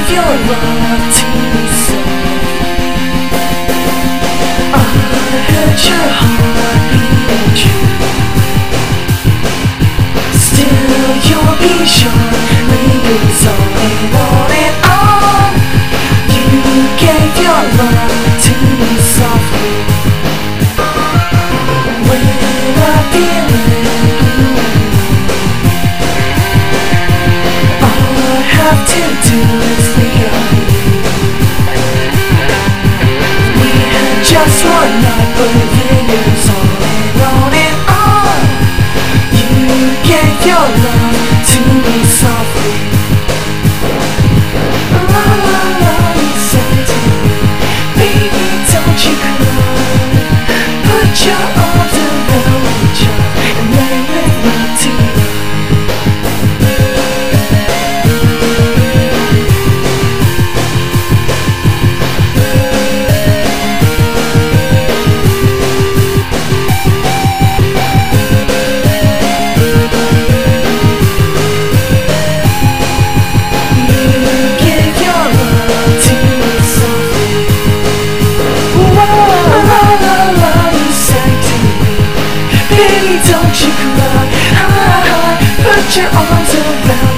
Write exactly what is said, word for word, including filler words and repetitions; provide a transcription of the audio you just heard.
gave your love to me so. I heard your heart beating true. Still you'll be sure lingers on and on and on. You gave your love to me softly. When I feel it, all I have to do is think of you. We had just one night, but it lingers on and on and on. You gave your love to me softly. La la la, you said to me, baby, don't you cry. Put your arms around me, child, and lay with me tonight. Don't you cry, put your arms around